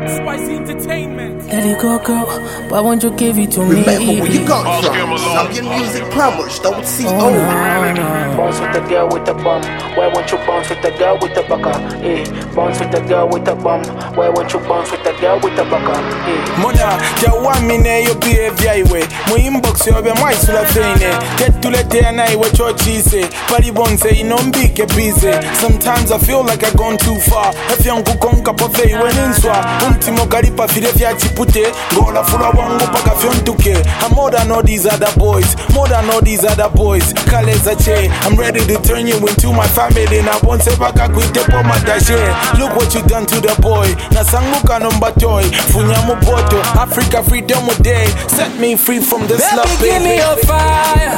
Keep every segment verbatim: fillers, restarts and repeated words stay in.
X Y Z Entertainment. Let it go, girl. Why won't you give it to me? Remember where you got it from. Zambian Music Plumbers, don't see Oh, oh. no, no. Bounce with the girl with the bum. Why won't you bounce with the girl with the baka? Eh, bounce with the girl with the bum. Why won't you bounce with the girl with the baka? Eh. Mona, ya one minute your behavior way. My inbox you be my sula fine. Get to let the night what your cheese say. Party bon say you know big get busy. Sometimes I feel like I gone too far. If you go conka pove when in swa. Ultimo karipa fide fia chipute. Gola fula wangu paka fiontuke. I'm more than all these other boys. More than all these other boys. Kaleza che. I'm ready to turn you into my family. And I won't say baka kwite po matashe. Look what you done to the boy. Na sanguka number toy. Funyamu boto. Africa freedom day. Set me free from this Baby, love, baby. give me your fire.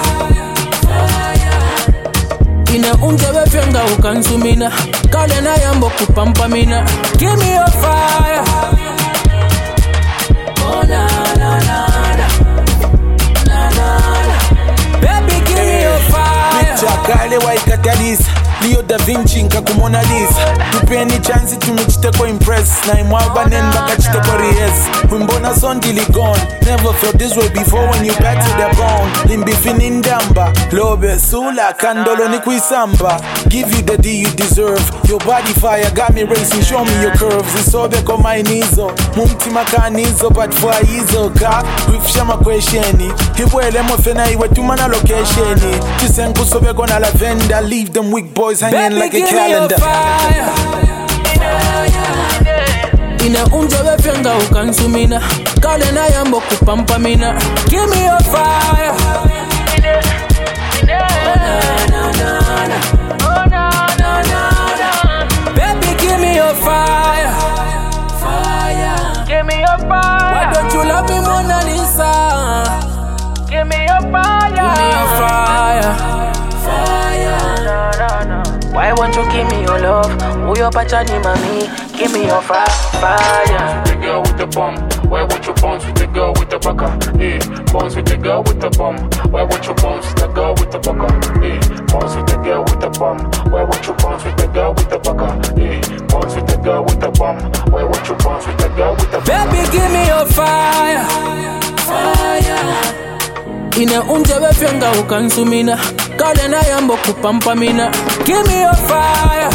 Ina unjebe fyanga ukansumina. Kale na yambo kupampamina. Give me your fire. Oh na na na na. Na na na. Baby, give me your fire. Chakale wa ikatalisa. Leo da Vinci nka kumona lisa. Tupeni chance tumichite kwa impress. Na imwaba nenda kachite kwa ries. Wimbona sondili gone. Never felt this way before when you back to the bone. Limbi finin damba. Lobe sula kandolo ni kuisamba. Give you the D you deserve. Your body fire got me racing. Show me your curves. Isobe kwa mainizo. Mumti makanizo but for izo ka. Wifshama kwesheni. Hibwele mofena iwe tumana location. Chisenku sobe kona lavenda. Leave them weak boys hanging Baby, like a give calendar. me your fire. Ina unjebe fyanga ukansumina. Kale na yambo kupampamina. Give me your fire. Oh na na na na. Oh na na na na. Baby, give me your fire. Fire. Give me your fire. Why don't you love me, Mona Lisa? Give me your fire. Give me your fire. Fire. No, no, no. Why won't you give me your love? Who your pachani mami? Give me your fire, fire. The girl with the bum. Why won't you bounce with the girl with the baka? Eh, bounce with the girl with the bum. Why won't you bounce with the girl with the baka? Eh, bounce with the girl with the bum. Why won't you bounce with the girl with the baka? Eh, bounce with the girl with the bum. Why won't you bounce with the girl with the baka? Baby, give me your fire. Fire. Ina unjebe fyanga ukansumina. Kale na yambo kupampamina. Give me your fire.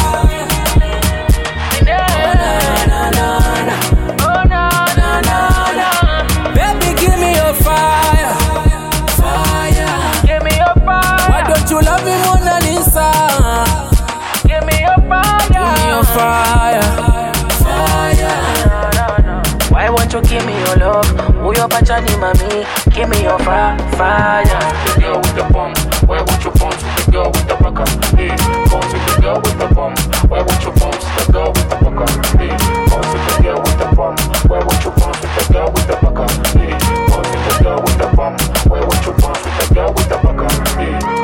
Oh na na na na. Oh no, Na na na. Baby, give me your fire. Fire. give me your fire. Why don't you love me, Mona Lisa? Give me your fire. Give me your fire. Fire. No, no, no. Why won't you give me your love? Who your pachani mami? Give me your fire, fire. The girl with the bum. Why won't you bounce with the girl with the baka? Eh, bounce with the girl with the bum. Why won't you bounce with the girl with the baka? Eh, bounce with the girl with the bum. Why won't you bounce with the girl with the baka? Eh, bounce with the girl with the bum. Why won't you bounce with the girl with the baka? Eh.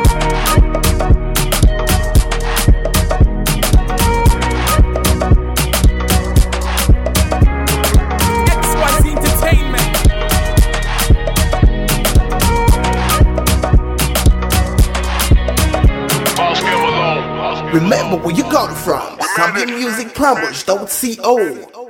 X Y Z Entertainment. Remember where you got it from. Zambian Music Plumbers, don't see oh.